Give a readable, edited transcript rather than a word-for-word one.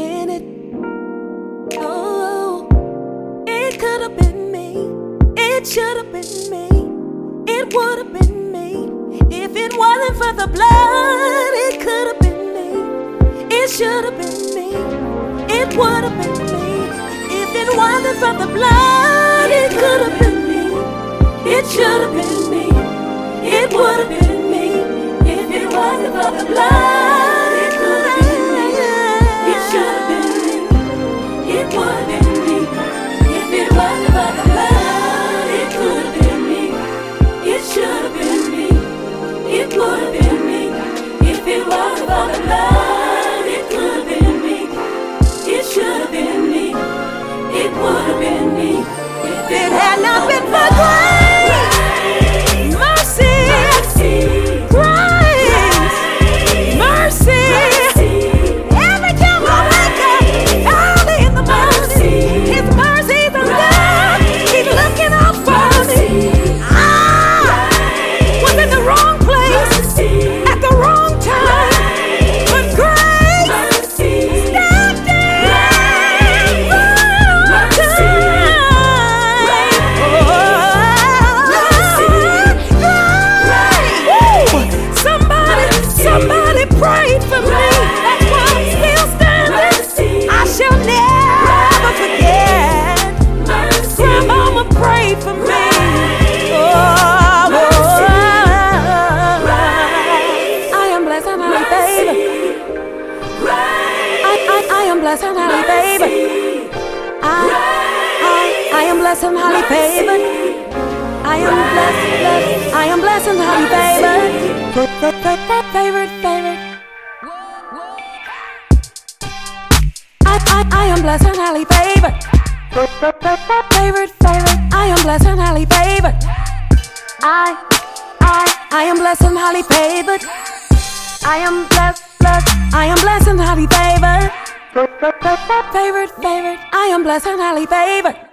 been it. Oh, it could have been me. It should have been me. It would have been me. If it wasn't for the blood, it could have been me. It should have been me. It would have been me. If it wasn't for the blood, it could have been me. It should have been me. It would have been me. If it wasn't for the blood, it could have been me. It should have been me. It would have been me. If it wasn't for the blood, it could have been me. It should have been me. It would have been me. If it wasn't for the blood, it could have been me. It should have been me. It would have been me. If it had not been for grace, mercy, grace, mercy. Every time I wake up early in the morning, His mercies are there. He's looking out for me. I was in the wrong place at the wrong time, but grace stepped in right on time. Somebody prayed for me. That's why I'm still standing. I shall never forget. Grandmama prayed for me. I am blessed and highly favored. I am blessed and highly favored. I am blessed and highly favored. I am blessed and highly favored. Favorite. I am blessed and highly favored. Favorite. I am blessed and highly favored. I am blessed and highly favored. I am blessed and highly favored. Favorite. I am blessed and highly favored.